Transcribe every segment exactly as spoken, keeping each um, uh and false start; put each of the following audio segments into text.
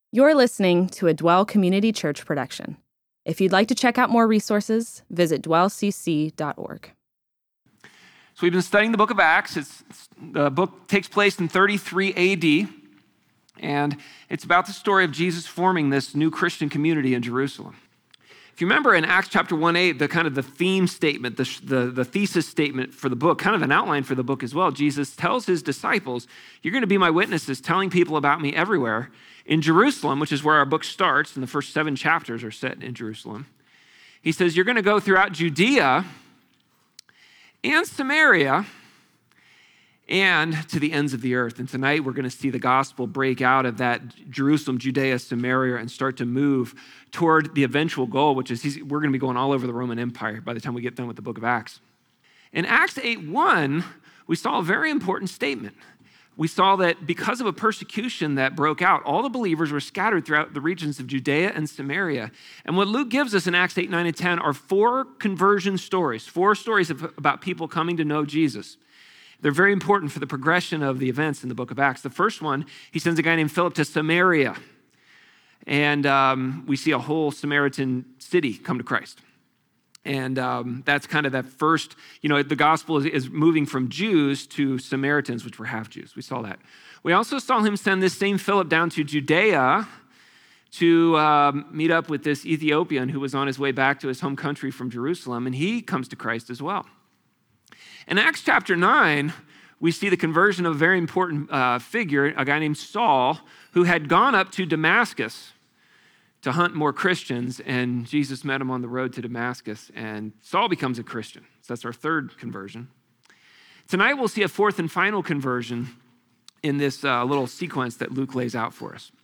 You're listening to a Dwell Community Church production. If you'd like to check out more resources, visit dwell c c dot org. So we've been studying the book of Acts. It's, the book takes place in thirty-three A D, and it's about the story of Jesus forming this new Christian community in Jerusalem. If you remember in Acts chapter one eight, the kind of the theme statement, the, the, the thesis statement for the book, kind of an outline for the book as well, Jesus tells his disciples, you're going to be my witnesses, telling people about me everywhere. In Jerusalem, which is where our book starts, and the first seven chapters are set in Jerusalem, he says, you're going to go throughout Judea and Samaria and to the ends of the earth. And tonight we're going to see the gospel break out of that Jerusalem, Judea, Samaria, and start to move toward the eventual goal, which is he's, we're going to be going all over the Roman Empire by the time we get done with the book of Acts. In Acts eight one, we saw a very important statement. We saw that because of a persecution that broke out, all the believers were scattered throughout the regions of Judea and Samaria. And what Luke gives us in Acts eight, nine, and ten are four conversion stories, four stories of, about people coming to know Jesus. They're very important for the progression of the events in the book of Acts. The first one, he sends a guy named Philip to Samaria. And um, we see a whole Samaritan city come to Christ. And um, that's kind of that first, you know, the gospel is, is moving from Jews to Samaritans, which were half Jews. We saw that. We also saw him send this same Philip down to Judea to um, meet up with this Ethiopian who was on his way back to his home country from Jerusalem, and he comes to Christ as well. In Acts chapter nine, we see the conversion of a very important uh, figure, a guy named Saul, who had gone up to Damascus to hunt more Christians, and Jesus met him on the road to Damascus, and Saul becomes a Christian. So that's our third conversion. Tonight we'll see a fourth and final conversion in this uh, little sequence that Luke lays out for us.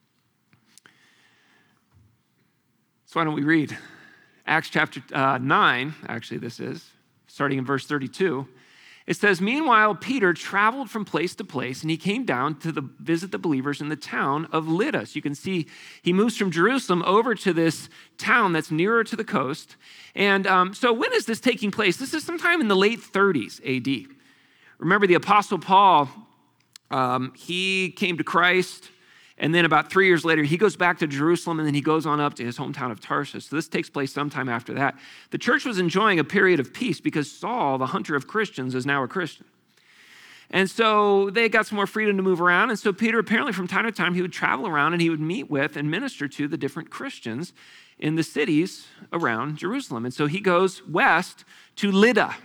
So why don't we read Acts chapter uh, nine, actually this is, starting in verse thirty-two. It says, meanwhile, Peter traveled from place to place, and he came down to the, visit the believers in the town of Lydda. So you can see he moves from Jerusalem over to this town that's nearer to the coast. And um, so when is this taking place? This is sometime in the late thirties A D. Remember the Apostle Paul, um, he came to Christ, and then about three years later, he goes back to Jerusalem, and then he goes on up to his hometown of Tarsus. So this takes place sometime after that. The church was enjoying a period of peace because Saul, the hunter of Christians, is now a Christian. And so they got some more freedom to move around. And so Peter, apparently from time to time, he would travel around and he would meet with and minister to the different Christians in the cities around Jerusalem. And so he goes west to Lydda.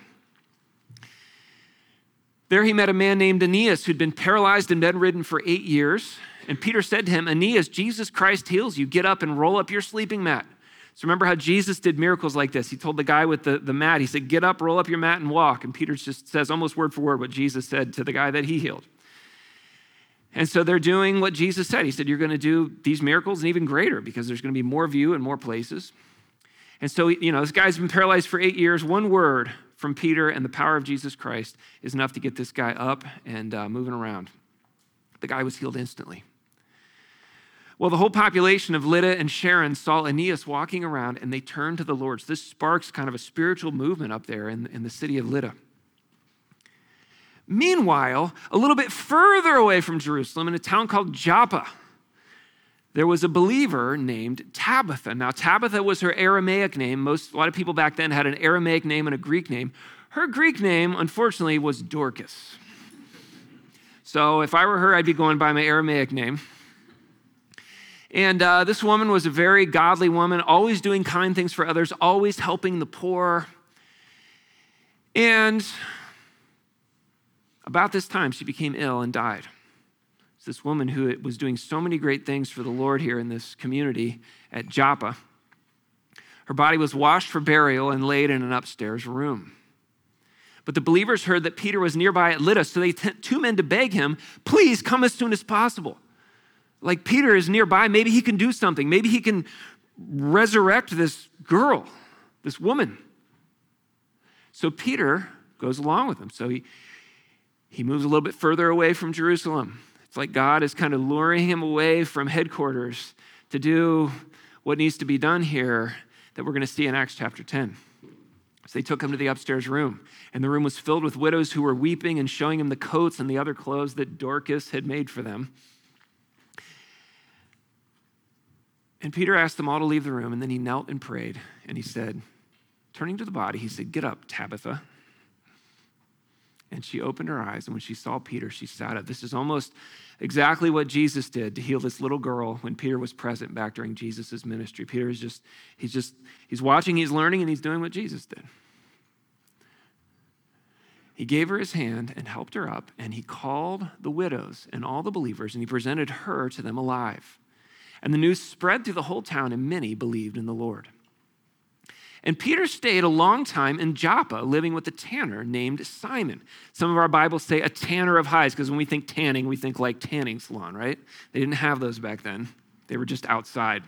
There he met a man named Aeneas who'd been paralyzed and bedridden for eight years. And Peter said to him, Aeneas, Jesus Christ heals you. Get up and roll up your sleeping mat. So remember how Jesus did miracles like this. He told the guy with the, the mat, he said, get up, roll up your mat, and walk. And Peter just says almost word for word what Jesus said to the guy that he healed. And so they're doing what Jesus said. He said, you're going to do these miracles and even greater because there's going to be more of you in more places. And so, you know, this guy's been paralyzed for eight years. One word from Peter and the power of Jesus Christ is enough to get this guy up and uh, moving around. The guy was healed instantly. Well, the whole population of Lydda and Sharon saw Aeneas walking around, and they turned to the Lord. So this sparks kind of a spiritual movement up there in, in the city of Lydda. Meanwhile, a little bit further away from Jerusalem, in a town called Joppa, there was a believer named Tabitha. Now, Tabitha was her Aramaic name. Most, a lot of people back then had an Aramaic name and a Greek name. Her Greek name, unfortunately, was Dorcas. So if I were her, I'd be going by my Aramaic name. And uh, this woman was a very godly woman, always doing kind things for others, always helping the poor. And about this time, she became ill and died. It's this woman who was doing so many great things for the Lord here in this community at Joppa. Her body was washed for burial and laid in an upstairs room. But the believers heard that Peter was nearby at Lydda, so they sent two men to beg him, please come as soon as possible. Like Peter is nearby, maybe he can do something. Maybe he can resurrect this girl, this woman. So Peter goes along with him. So he, he moves a little bit further away from Jerusalem. It's like God is kind of luring him away from headquarters to do what needs to be done here that we're going to see in Acts chapter ten. So they took him to the upstairs room, and the room was filled with widows who were weeping and showing him the coats and the other clothes that Dorcas had made for them. And Peter asked them all to leave the room, and then he knelt and prayed, and he said, turning to the body, he said, "Get up, Tabitha." And she opened her eyes, and when she saw Peter, she sat up. This is almost exactly what Jesus did to heal this little girl when Peter was present back during Jesus' ministry. Peter is just, he's just, he's watching, he's learning, and he's doing what Jesus did. He gave her his hand and helped her up, and he called the widows and all the believers, and he presented her to them alive. And the news spread through the whole town, and many believed in the Lord. And Peter stayed a long time in Joppa, living with a tanner named Simon. Some of our Bibles say a tanner of hides, because when we think tanning, we think like tanning salon, right? They didn't have those back then. They were just outside.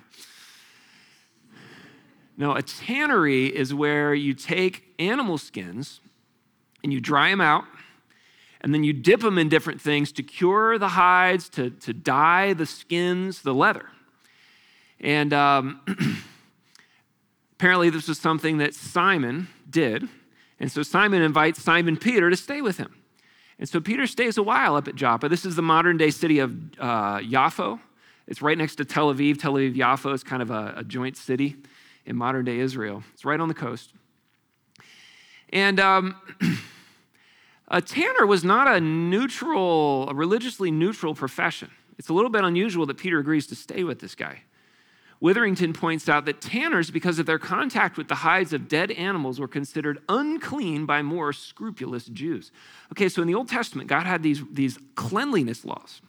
No, a tannery is where you take animal skins and you dry them out, and then you dip them in different things to cure the hides, to, to dye the skins, the leather. And um, apparently this was something that Simon did. And so Simon invites Simon Peter to stay with him. And so Peter stays a while up at Joppa. This is the modern day city of uh, Yaffo. It's right next to Tel Aviv. Tel Aviv, Yaffo is kind of a, a joint city in modern day Israel. It's right on the coast. And um, a tanner was not a neutral, a religiously neutral profession. It's a little bit unusual that Peter agrees to stay with this guy. Witherington points out that tanners, because of their contact with the hides of dead animals, were considered unclean by more scrupulous Jews. Okay, so in the Old Testament, God had these, these cleanliness laws.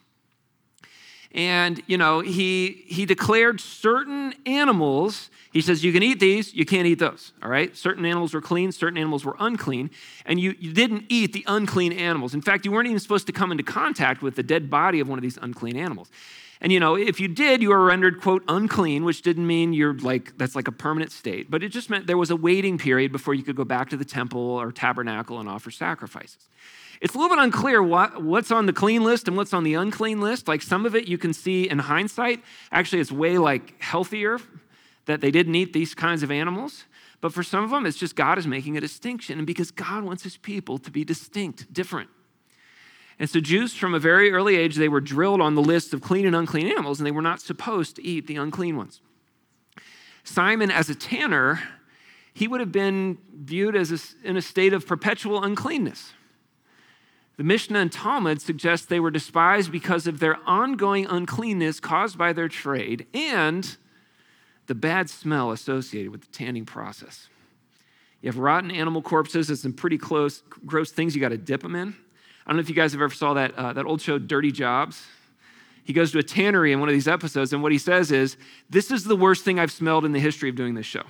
And, you know, he, he declared certain animals, he says, you can eat these, you can't eat those, all right? Certain animals were clean, certain animals were unclean, and you, you didn't eat the unclean animals. In fact, you weren't even supposed to come into contact with the dead body of one of these unclean animals. And, you know, if you did, you were rendered, quote, unclean, which didn't mean you're like, that's like a permanent state, but it just meant there was a waiting period before you could go back to the temple or tabernacle and offer sacrifices. It's a little bit unclear what, what's on the clean list and what's on the unclean list. Like some of it you can see in hindsight. Actually, it's way like healthier that they didn't eat these kinds of animals. But for some of them, it's just God is making a distinction. And because God wants his people to be distinct, different. And so Jews from a very early age, they were drilled on the list of clean and unclean animals, and they were not supposed to eat the unclean ones. Simon, as a tanner, he would have been viewed as a, in a state of perpetual uncleanness. The Mishnah and Talmud suggest they were despised because of their ongoing uncleanness caused by their trade and the bad smell associated with the tanning process. You have rotten animal corpses and some pretty close, gross things you got to dip them in. I don't know if you guys have ever saw that, uh, that old show, Dirty Jobs. He goes to a tannery in one of these episodes, and what he says is, this is the worst thing I've smelled in the history of doing this show.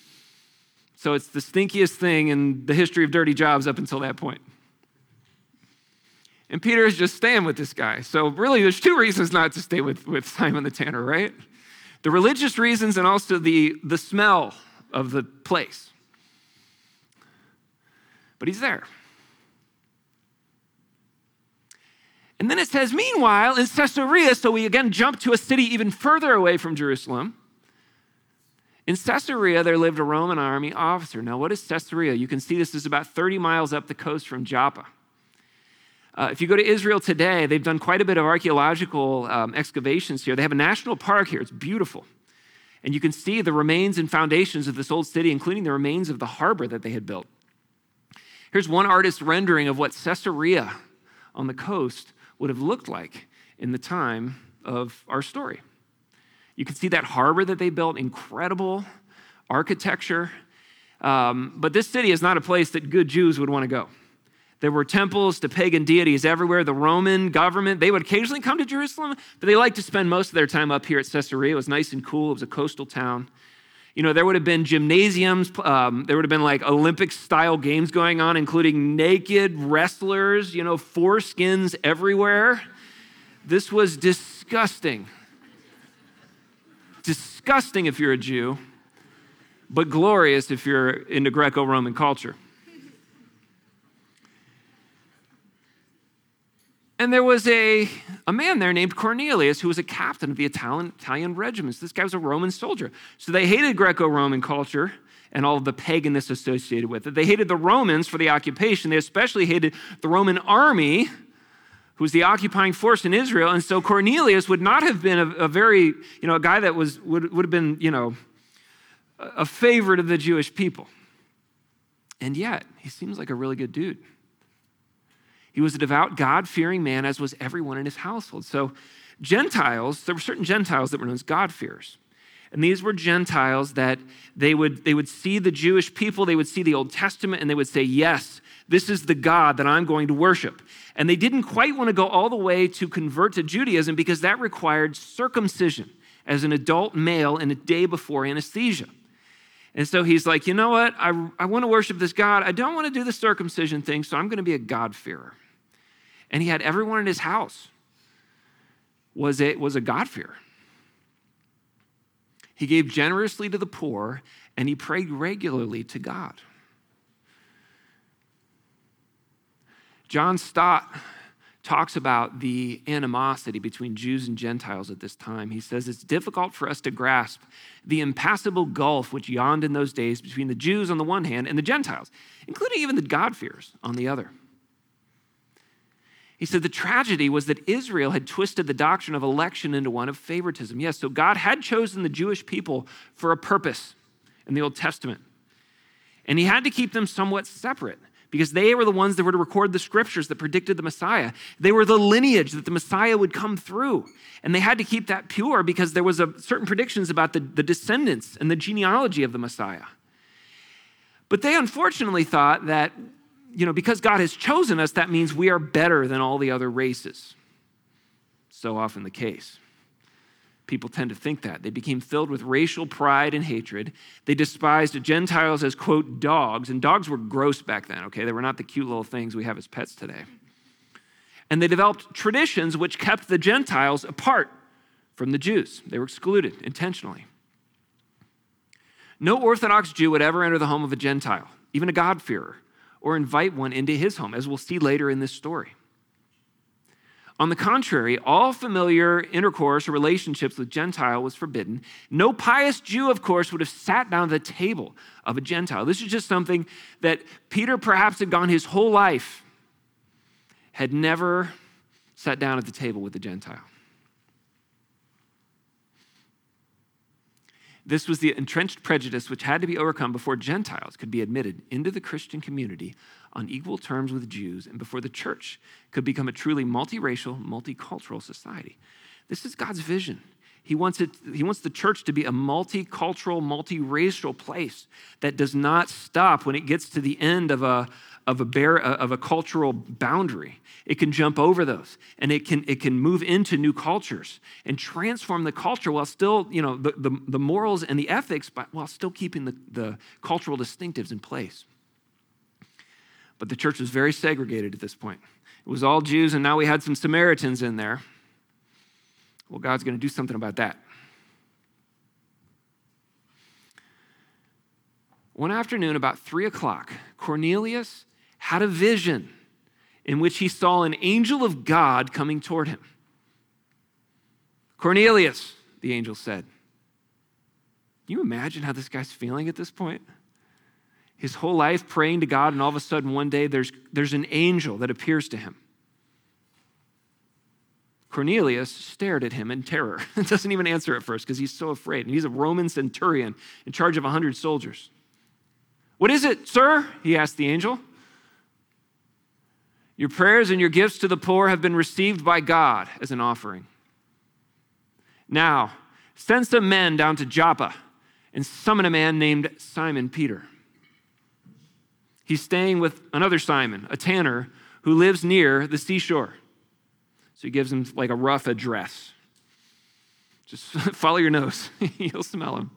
So it's the stinkiest thing in the history of dirty jobs up until that point. And Peter is just staying with this guy. So really, there's two reasons not to stay with, with Simon the tanner, right? The religious reasons and also the, the smell of the place. But he's there. And then it says, meanwhile, in Caesarea, so we again jump to a city even further away from Jerusalem. In Caesarea, there lived a Roman army officer. Now, what is Caesarea? You can see this is about thirty miles up the coast from Joppa. Uh, if you go to Israel today, they've done quite a bit of archaeological um, excavations here. They have a national park here. It's beautiful. And you can see the remains and foundations of this old city, including the remains of the harbor that they had built. Here's one artist's rendering of what Caesarea on the coast would have looked like in the time of our story. You can see that harbor that they built, incredible architecture. Um, but this city is not a place that good Jews would want to go. There were temples to pagan deities everywhere. The Roman government, they would occasionally come to Jerusalem, but they liked to spend most of their time up here at Caesarea. It was nice and cool. It was a coastal town. You know, there would have been gymnasiums. Um, there would have been like Olympic-style games going on, including naked wrestlers, you know, foreskins everywhere. This was disgusting. Disgusting if you're a Jew, but glorious if you're into Greco-Roman culture. And there was a, a man there named Cornelius who was a captain of the Italian, Italian regiments. This guy was a Roman soldier. So they hated Greco-Roman culture and all of the paganness associated with it. They hated the Romans for the occupation. They especially hated the Roman army who was the occupying force in Israel. And so Cornelius would not have been a, a very, you know, a guy that was would, would have been, you know, a favorite of the Jewish people. And yet, he seems like a really good dude. He was a devout, God-fearing man, as was everyone in his household. So Gentiles, there were certain Gentiles that were known as God-fearers. And these were Gentiles that they would, they would see the Jewish people, they would see the Old Testament, and they would say, yes, this is the God that I'm going to worship. And they didn't quite want to go all the way to convert to Judaism because that required circumcision as an adult male in a day before anesthesia. And so he's like, you know what? I, I want to worship this God. I don't want to do the circumcision thing, so I'm going to be a God-fearer. And he had everyone in his house was a, was a God-fearer. He gave generously to the poor, and he prayed regularly to God. John Stott talks about the animosity between Jews and Gentiles at this time. He says it's difficult for us to grasp the impassable gulf which yawned in those days between the Jews on the one hand and the Gentiles, including even the God-fearers on the other. He said the tragedy was that Israel had twisted the doctrine of election into one of favoritism. Yes, so God had chosen the Jewish people for a purpose in the Old Testament. And he had to keep them somewhat separate because they were the ones that were to record the scriptures that predicted the Messiah. They were the lineage that the Messiah would come through. And they had to keep that pure because there was a, certain predictions about the, the descendants and the genealogy of the Messiah. But they unfortunately thought that, you know, because God has chosen us, that means we are better than all the other races. So often the case. People tend to think that. They became filled with racial pride and hatred. They despised Gentiles as, quote, dogs. And dogs were gross back then, okay? They were not the cute little things we have as pets today. And they developed traditions which kept the Gentiles apart from the Jews. They were excluded intentionally. No Orthodox Jew would ever enter the home of a Gentile, even a God-fearer, or invite one into his home, as we'll see later in this story. On the contrary, all familiar intercourse or relationships with Gentile was forbidden. No pious Jew, of course, would have sat down at the table of a Gentile. This is just something that Peter perhaps had gone his whole life, had never sat down at the table with a Gentile. This was the entrenched prejudice which had to be overcome before Gentiles could be admitted into the Christian community on equal terms with Jews and before the church could become a truly multiracial, multicultural society. This is God's vision. He wants it, he wants the church to be a multicultural, multiracial place that does not stop when it gets to the end of a, of a, bear, of a cultural boundary. It can jump over those, and it can it can move into new cultures and transform the culture while still, you know, the, the, the morals and the ethics, but while still keeping the, the cultural distinctives in place. But the church was very segregated at this point. It was all Jews, and now we had some Samaritans in there. Well, God's going to do something about that. One afternoon, about three o'clock, Cornelius had a vision in which he saw an angel of God coming toward him. Cornelius, the angel said. Can you imagine how this guy's feeling at this point? His whole life praying to God, and all of a sudden one day there's, there's an angel that appears to him. Cornelius stared at him in terror. Doesn't even answer at first because he's so afraid. And he's a Roman centurion in charge of a hundred soldiers. What is it, sir? He asked the angel. Your prayers and your gifts to the poor have been received by God as an offering. Now, send some men down to Joppa and summon a man named Simon Peter. He's staying with another Simon, a tanner, who lives near the seashore. So he gives him like a rough address. Just follow your nose. You'll smell him.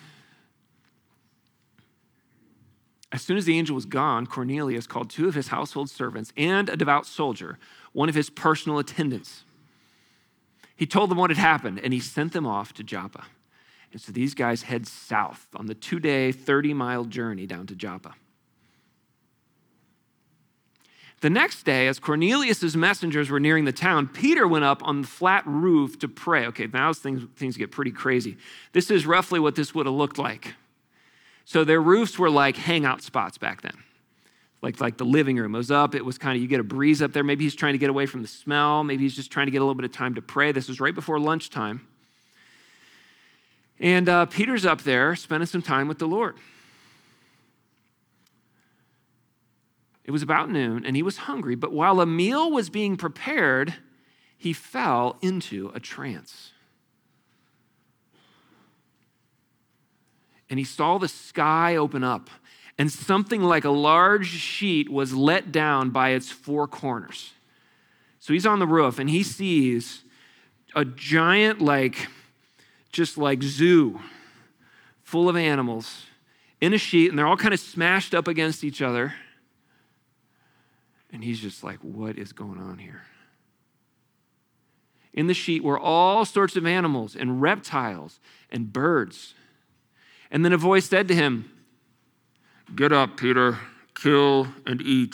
As soon as the angel was gone, Cornelius called two of his household servants and a devout soldier, one of his personal attendants. He told them what had happened, and he sent them off to Joppa. And so these guys head south on the two-day, thirty-mile journey down to Joppa. The next day, as Cornelius' messengers were nearing the town, Peter went up on the flat roof to pray. Okay, now things, things get pretty crazy. This is roughly what this would have looked like. So their roofs were like hangout spots back then. like, like the living room. It was up. It was kind of, you get a breeze up there. Maybe he's trying to get away from the smell. Maybe he's just trying to get a little bit of time to pray. This was right before lunchtime. And uh, Peter's up there spending some time with the Lord. It was about noon, and he was hungry, but while a meal was being prepared, he fell into a trance. And he saw the sky open up, and something like a large sheet was let down by its four corners. So he's on the roof, and he sees a giant, like, just like zoo full of animals in a sheet, and they're all kind of smashed up against each other. And he's just like, what is going on here? In the sheet were all sorts of animals and reptiles and birds. And then a voice said to him, "Get up, Peter, kill and eat."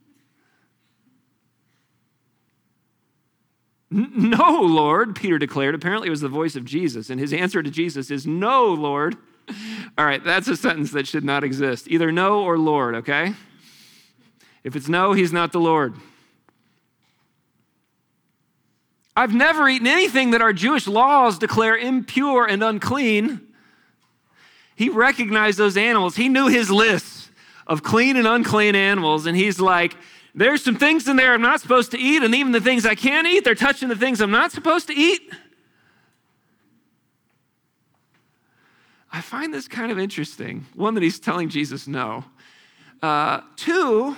"No, Lord," Peter declared. Apparently it was the voice of Jesus. And his answer to Jesus is, "No, Lord." All right, that's a sentence that should not exist. Either no or Lord, okay? If it's no, he's not the Lord. "I've never eaten anything that our Jewish laws declare impure and unclean." He recognized those animals. He knew his list of clean and unclean animals. And he's like, there's some things in there I'm not supposed to eat. And even the things I can't eat, they're touching the things I'm not supposed to eat. I find this kind of interesting. One, that he's telling Jesus no. Uh, two,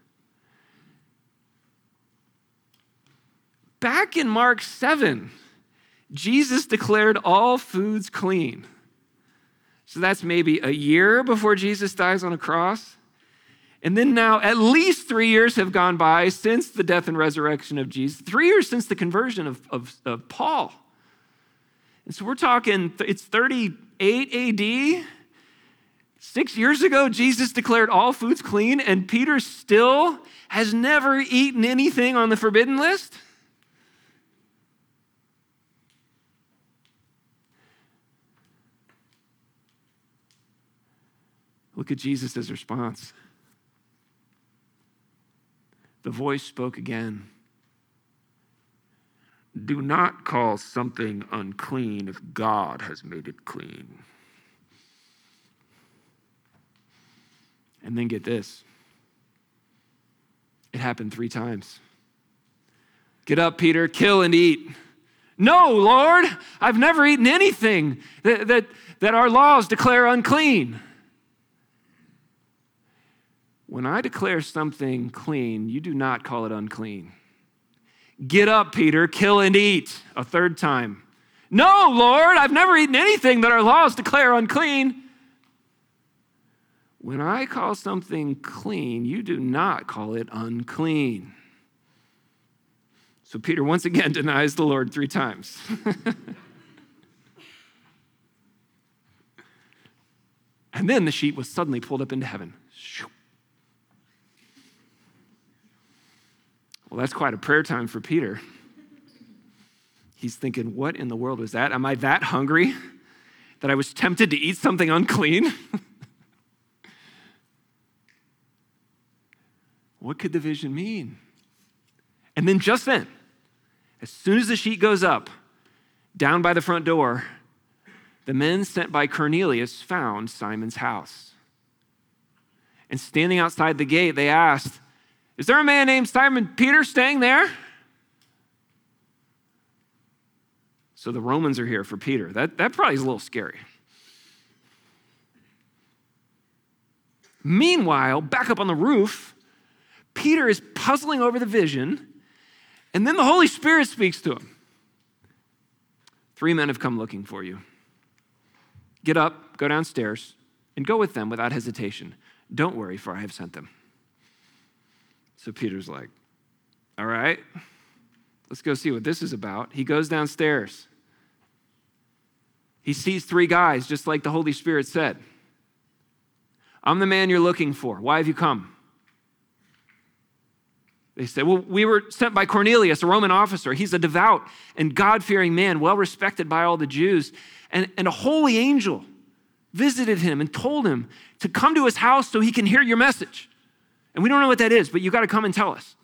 back in Mark seven, Jesus declared all foods clean. So that's maybe a year before Jesus dies on a cross. And then now at least three years have gone by since the death and resurrection of Jesus. Three years since the conversion of, of, of Paul. And so we're talking, it's thirty-eight A D. Six years ago, Jesus declared all foods clean, and Peter still has never eaten anything on the forbidden list. Look at Jesus' response. The voice spoke again. "Do not call something unclean if God has made it clean." And then get this. It happened three times. "Get up, Peter, kill and eat." "No, Lord, I've never eaten anything that, that, that our laws declare unclean." When I declare something clean, you do not call it unclean. "Get up, Peter, kill and eat," a third time. "No, Lord, I've never eaten anything that our laws declare unclean." When I call something clean, you do not call it unclean. So Peter once again denies the Lord three times. And then the sheet was suddenly pulled up into heaven. Well, that's quite a prayer time for Peter. He's thinking, what in the world was that? Am I that hungry that I was tempted to eat something unclean? What could the vision mean? And then just then, as soon as the sheet goes up, down by the front door, the men sent by Cornelius found Simon's house. And standing outside the gate, they asked, "Is there a man named Simon Peter staying there?" So the Romans are here for Peter. That, that probably is a little scary. Meanwhile, back up on the roof, Peter is puzzling over the vision, and then the Holy Spirit speaks to him. "Three men have come looking for you. Get up, go downstairs, and go with them without hesitation. Don't worry, for I have sent them." So Peter's like, all right, let's go see what this is about. He goes downstairs. He sees three guys, just like the Holy Spirit said. "I'm the man you're looking for. Why have you come?" They said, "Well, we were sent by Cornelius, a Roman officer. He's a devout and God-fearing man, well-respected by all the Jews. And, and a holy angel visited him and told him to come to his house so he can hear your message. And we don't know what that is, but you got to come and tell us.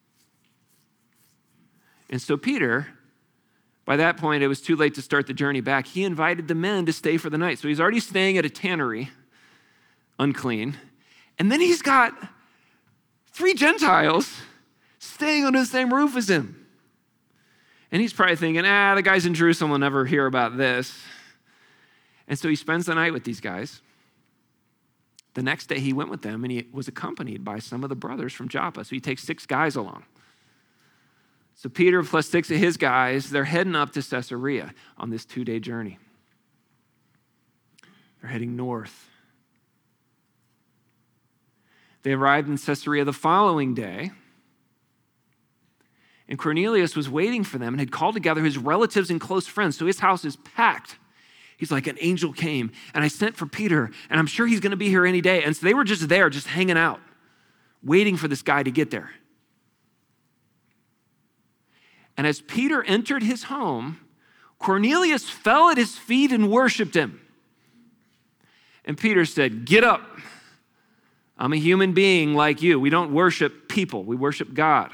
And so Peter, by that point, it was too late to start the journey back. He invited the men to stay for the night. So he's already staying at a tannery, unclean. And then he's got three Gentiles staying under the same roof as him. And he's probably thinking, ah, the guys in Jerusalem will never hear about this. And so he spends the night with these guys. The next day he went with them and he was accompanied by some of the brothers from Joppa. So he takes six guys along. So Peter plus six of his guys, they're heading up to Caesarea on this two-day journey. They're heading north. They arrived in Caesarea the following day. And Cornelius was waiting for them and had called together his relatives and close friends. So his house is packed. He's like, an angel came and I sent for Peter and I'm sure he's going to be here any day. And so they were just there, just hanging out, waiting for this guy to get there. And as Peter entered his home, Cornelius fell at his feet and worshiped him. And Peter said, get up. I'm a human being like you. We don't worship people. We worship God.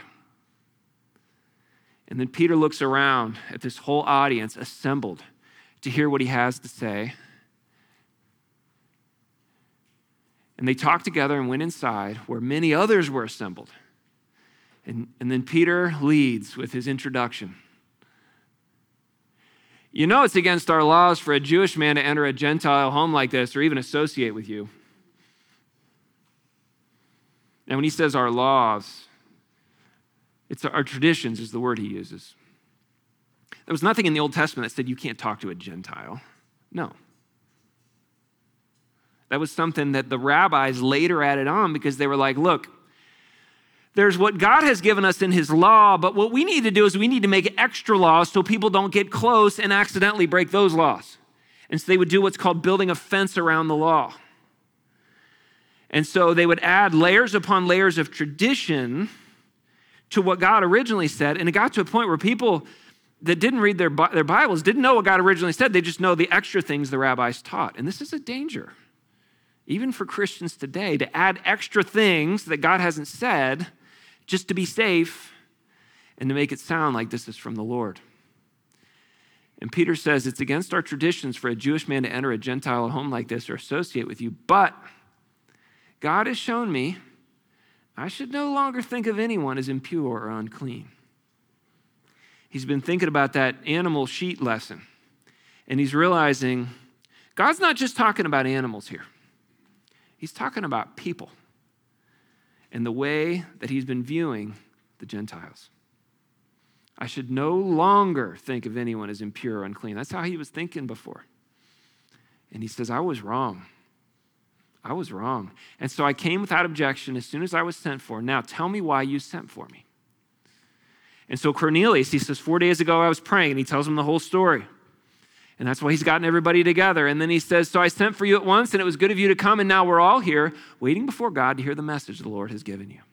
And then Peter looks around at this whole audience assembled to hear what he has to say. And they talked together and went inside where many others were assembled. And, and then Peter leads with his introduction. You know it's against our laws for a Jewish man to enter a Gentile home like this or even associate with you. And when he says our laws, it's our traditions is the word he uses. There was nothing in the Old Testament that said you can't talk to a Gentile. No. That was something that the rabbis later added on because they were like, look, there's what God has given us in his law, but what we need to do is we need to make extra laws so people don't get close and accidentally break those laws. And so they would do what's called building a fence around the law. And so they would add layers upon layers of tradition to what God originally said. And it got to a point where people that didn't read their, their Bibles didn't know what God originally said. They just know the extra things the rabbis taught. And this is a danger, even for Christians today, to add extra things that God hasn't said just to be safe and to make it sound like this is from the Lord. And Peter says, it's against our traditions for a Jewish man to enter a Gentile home like this or associate with you, but God has shown me I should no longer think of anyone as impure or unclean. He's been thinking about that animal sheet lesson, and he's realizing God's not just talking about animals here. He's talking about people and the way that he's been viewing the Gentiles. I should no longer think of anyone as impure or unclean. That's how he was thinking before. And he says, I was wrong. I was wrong. And so I came without objection as soon as I was sent for. Now tell me why you sent for me. And so Cornelius, he says, four days ago I was praying, and he tells him the whole story. And that's why he's gotten everybody together. And then he says, so I sent for you at once, and it was good of you to come, and now we're all here waiting before God to hear the message the Lord has given you.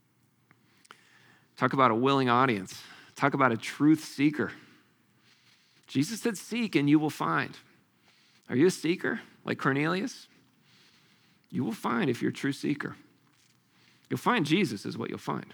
Talk about a willing audience. Talk about a truth seeker. Jesus said, seek and you will find. Are you a seeker like Cornelius? You will find if you're a true seeker. You'll find Jesus is what you'll find.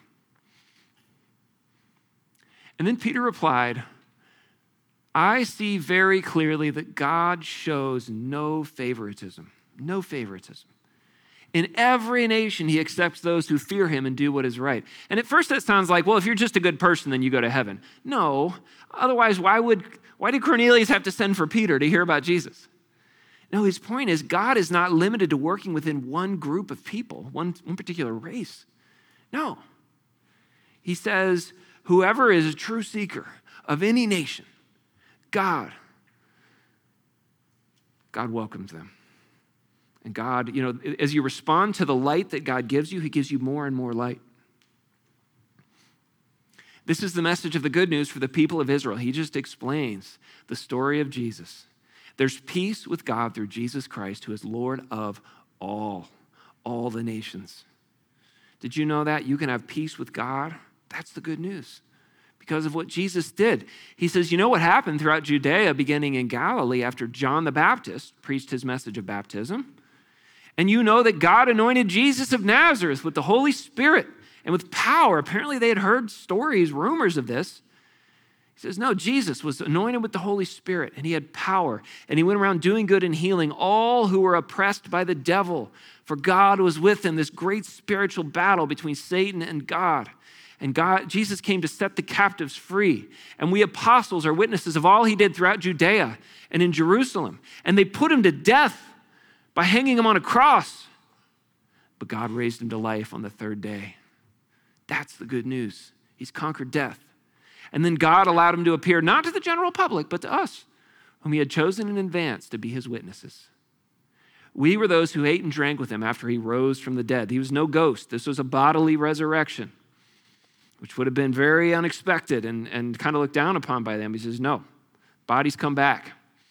And then Peter replied, I see very clearly that God shows no favoritism, no favoritism. In every nation, he accepts those who fear him and do what is right. And at first that sounds like, well, if you're just a good person, then you go to heaven. No, otherwise, why would why did Cornelius have to send for Peter to hear about Jesus? No, his point is God is not limited to working within one group of people, one, one particular race. No. He says, whoever is a true seeker of any nation, God, God welcomes them. And God, you know, as you respond to the light that God gives you, he gives you more and more light. This is the message of the good news for the people of Israel. He just explains the story of Jesus. There's peace with God through Jesus Christ, who is Lord of all, all the nations. Did you know that? You can have peace with God. That's the good news. Because of what Jesus did. He says, you know what happened throughout Judea, beginning in Galilee, after John the Baptist preached his message of baptism? And you know that God anointed Jesus of Nazareth with the Holy Spirit and with power. Apparently they had heard stories, rumors of this. He says, no, Jesus was anointed with the Holy Spirit and he had power. And he went around doing good and healing all who were oppressed by the devil. For God was with him, this great spiritual battle between Satan and God. And God, Jesus came to set the captives free. And we apostles are witnesses of all he did throughout Judea and in Jerusalem. And they put him to death by hanging him on a cross. But God raised him to life on the third day. That's the good news. He's conquered death. And then God allowed him to appear not to the general public, but to us, whom he had chosen in advance to be his witnesses. We were those who ate and drank with him after he rose from the dead. He was no ghost. This was a bodily resurrection, which would have been very unexpected and, and kind of looked down upon by them. He says, no, bodies come back.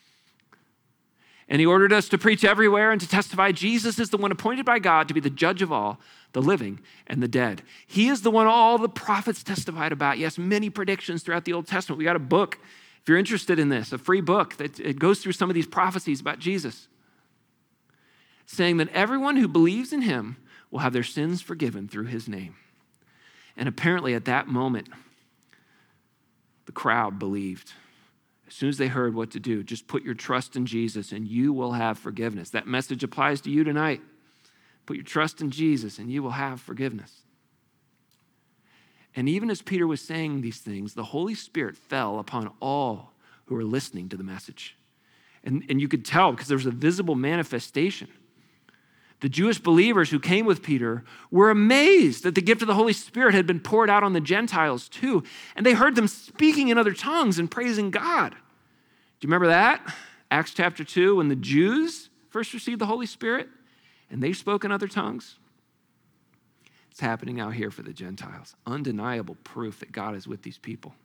And he ordered us to preach everywhere and to testify Jesus is the one appointed by God to be the judge of all, the living and the dead. He is the one all the prophets testified about. Yes, many predictions throughout the Old Testament. We got a book, if you're interested in this, a free book that it goes through some of these prophecies about Jesus, saying that everyone who believes in him will have their sins forgiven through his name. And apparently at that moment, the crowd believed. As soon as they heard what to do, just put your trust in Jesus and you will have forgiveness. That message applies to you tonight. Put your trust in Jesus and you will have forgiveness. And even as Peter was saying these things, the Holy Spirit fell upon all who were listening to the message. And, and you could tell because there was a visible manifestation. The Jewish believers who came with Peter were amazed that the gift of the Holy Spirit had been poured out on the Gentiles too. And they heard them speaking in other tongues and praising God. Do you remember that? Acts chapter two, when the Jews first received the Holy Spirit and they spoke in other tongues. It's happening out here for the Gentiles. Undeniable proof that God is with these people.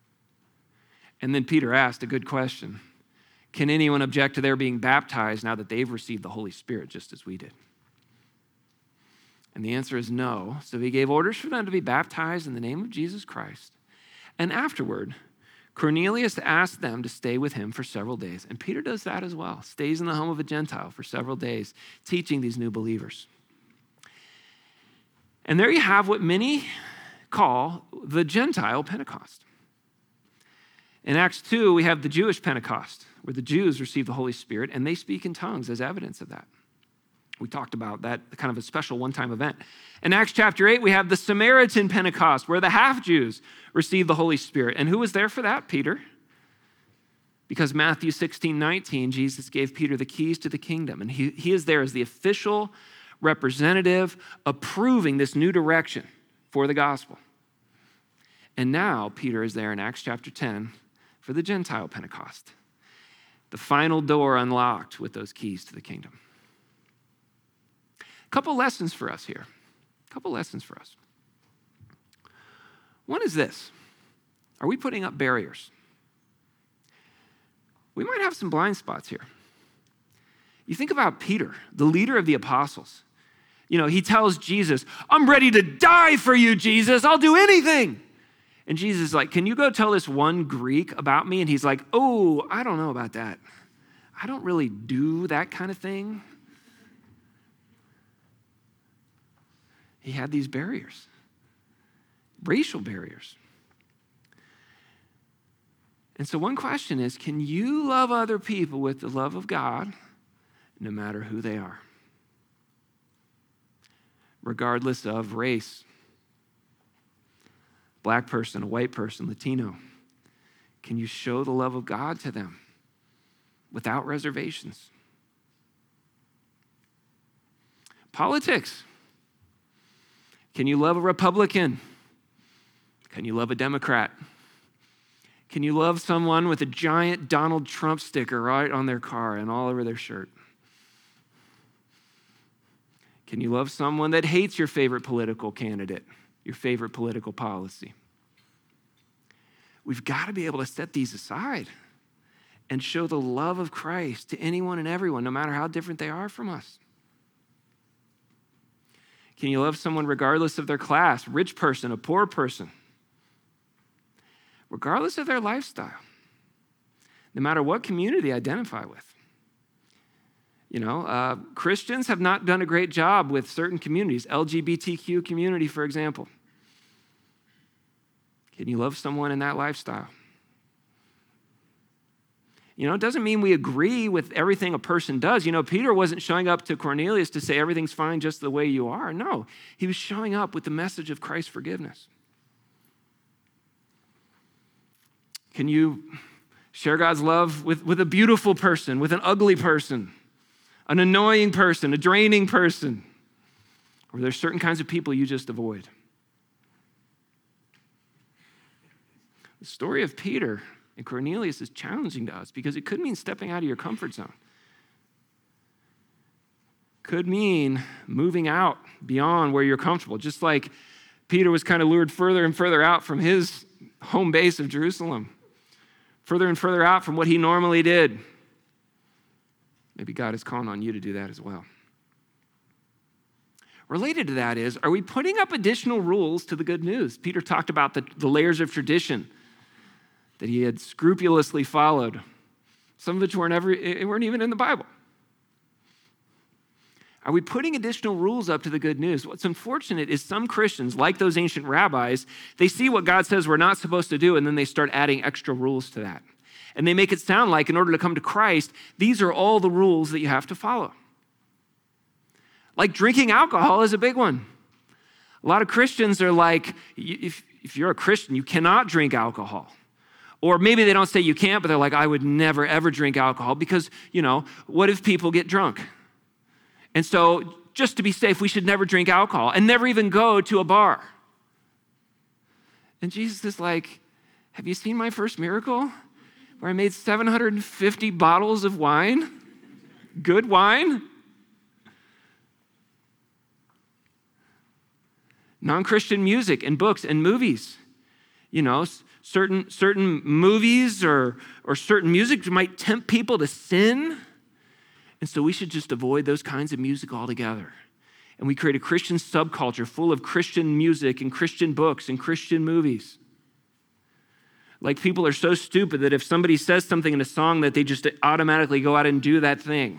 And then Peter asked a good question. Can anyone object to their being baptized now that they've received the Holy Spirit just as we did? And the answer is no. So he gave orders for them to be baptized in the name of Jesus Christ. And afterward, Cornelius asked them to stay with him for several days. And Peter does that as well, stays in the home of a Gentile for several days, teaching these new believers. And there you have what many call the Gentile Pentecost. In Acts two, we have the Jewish Pentecost, where the Jews receive the Holy Spirit and they speak in tongues as evidence of that. We talked about that, kind of a special one-time event. In Acts chapter eight, we have the Samaritan Pentecost, where the half-Jews receive the Holy Spirit. And who was there for that? Peter. Because Matthew sixteen nineteen, Jesus gave Peter the keys to the kingdom. And he, he is there as the official representative approving this new direction for the gospel. And now Peter is there in Acts chapter ten for the Gentile Pentecost. The final door unlocked with those keys to the kingdom. A couple lessons for us here. A couple lessons for us. One is this. Are we putting up barriers? We might have some blind spots here. You think about Peter, the leader of the apostles. You know, he tells Jesus, I'm ready to die for you, Jesus. I'll do anything. And Jesus is like, can you go tell this one Greek about me? And he's like, oh, I don't know about that. I don't really do that kind of thing. He had these barriers, racial barriers. And so one question is, can you love other people with the love of God, no matter who they are, regardless of race? Black person, a white person, Latino. Can you show the love of God to them without reservations? Politics. Can you love a Republican? Can you love a Democrat? Can you love someone with a giant Donald Trump sticker right on their car and all over their shirt? Can you love someone that hates your favorite political candidate, your favorite political policy? We've got to be able to set these aside and show the love of Christ to anyone and everyone, no matter how different they are from us. Can you love someone regardless of their class, rich person, a poor person, regardless of their lifestyle, no matter what community they identify with? You know, uh, Christians have not done a great job with certain communities, L G B T Q community, for example. Can you love someone in that lifestyle? You know, it doesn't mean we agree with everything a person does. You know, Peter wasn't showing up to Cornelius to say everything's fine just the way you are. No, he was showing up with the message of Christ's forgiveness. Can you share God's love with, with a beautiful person, with an ugly person, an annoying person, a draining person? Or there's certain kinds of people you just avoid? The story of Peter and Cornelius is challenging to us because it could mean stepping out of your comfort zone. Could mean moving out beyond where you're comfortable, just like Peter was kind of lured further and further out from his home base of Jerusalem, further and further out from what he normally did. Maybe God is calling on you to do that as well. Related to that is, are we putting up additional rules to the good news? Peter talked about the, the layers of tradition that he had scrupulously followed. Some of which weren't, ever, weren't even in the Bible. Are we putting additional rules up to the good news? What's unfortunate is some Christians, like those ancient rabbis, they see what God says we're not supposed to do, and then they start adding extra rules to that. And they make it sound like in order to come to Christ, these are all the rules that you have to follow. Like drinking alcohol is a big one. A lot of Christians are like, if, if you're a Christian, you cannot drink alcohol. Or maybe they don't say you can't, but they're like, I would never, ever drink alcohol because, you know, what if people get drunk? And so just to be safe, we should never drink alcohol and never even go to a bar. And Jesus is like, have you seen my first miracle where I made seven hundred fifty bottles of wine? Good wine? Non-Christian music and books and movies. You know, certain, certain movies or, or certain music might tempt people to sin. And so we should just avoid those kinds of music altogether. And we create a Christian subculture full of Christian music and Christian books and Christian movies. Like people are so stupid that if somebody says something in a song that they just automatically go out and do that thing.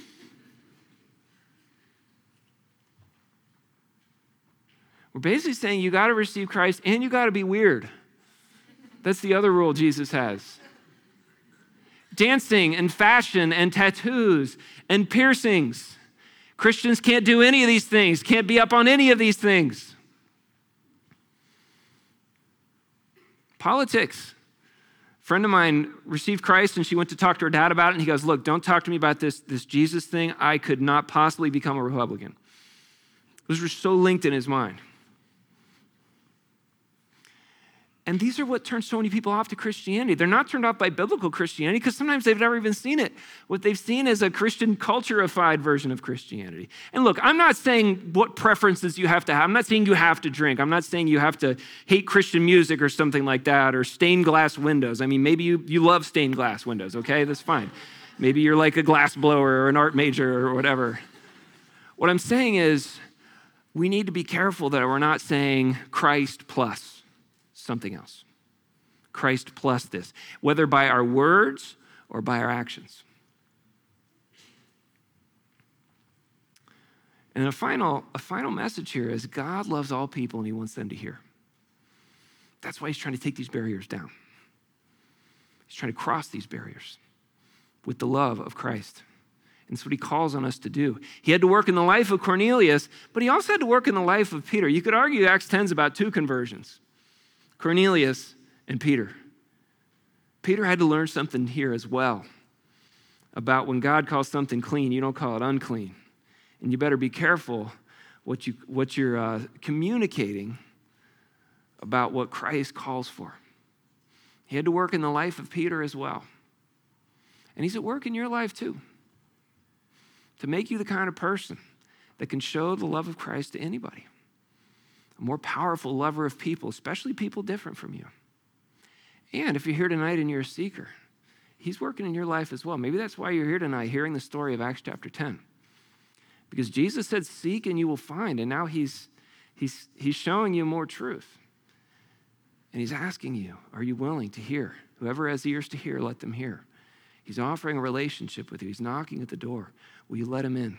We're basically saying you got to receive Christ and you got to be weird. That's the other rule Jesus has. Dancing and fashion and tattoos and piercings. Christians can't do any of these things, can't be up on any of these things. Politics. A friend of mine received Christ and she went to talk to her dad about it and he goes, look, don't talk to me about this, this Jesus thing. I could not possibly become a Republican. Those were so linked in his mind. And these are what turns so many people off to Christianity. They're not turned off by biblical Christianity because sometimes they've never even seen it. What they've seen is a Christian culture-ified version of Christianity. And look, I'm not saying what preferences you have to have. I'm not saying you have to drink. I'm not saying you have to hate Christian music or something like that or stained glass windows. I mean, maybe you, you love stained glass windows, okay? That's fine. Maybe you're like a glass blower or an art major or whatever. What I'm saying is we need to be careful that we're not saying Christ plus something else. Christ plus this, whether by our words or by our actions. And a final, a final message here is God loves all people and he wants them to hear. That's why he's trying to take these barriers down. He's trying to cross these barriers with the love of Christ. And that's what he calls on us to do. He had to work in the life of Cornelius, but he also had to work in the life of Peter. You could argue Acts ten is about two conversions. Cornelius and Peter. Peter had to learn something here as well about when God calls something clean, you don't call it unclean. And you better be careful what, you, what you're uh, communicating about what Christ calls for. He had to work in the life of Peter as well. And he's at work in your life too, to make you the kind of person that can show the love of Christ to anybody. A more powerful lover of people, especially people different from you. And if you're here tonight and you're a seeker, he's working in your life as well. Maybe that's why you're here tonight hearing the story of Acts chapter ten. Because Jesus said, seek and you will find. And now he's, he's, he's showing you more truth. And he's asking you, are you willing to hear? Whoever has ears to hear, let them hear. He's offering a relationship with you. He's knocking at the door. Will you let him in?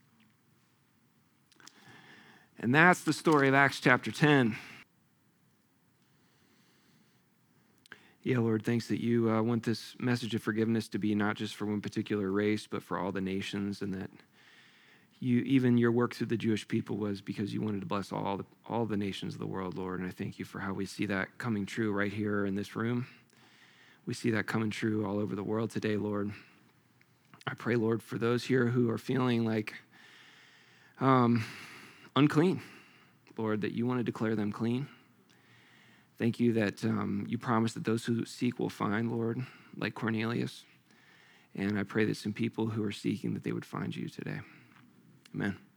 And that's the story of Acts chapter ten. Yeah, Lord, thanks that you uh, want this message of forgiveness to be not just for one particular race, but for all the nations, and that you, even your work through the Jewish people was because you wanted to bless all the, all the nations of the world, Lord. And I thank you for how we see that coming true right here in this room. We see that coming true all over the world today, Lord. I pray, Lord, for those here who are feeling like um, unclean, Lord, that you want to declare them clean. Thank you that um, you promise that those who seek will find, Lord, like Cornelius. And I pray that some people who are seeking, that they would find you today. Amen.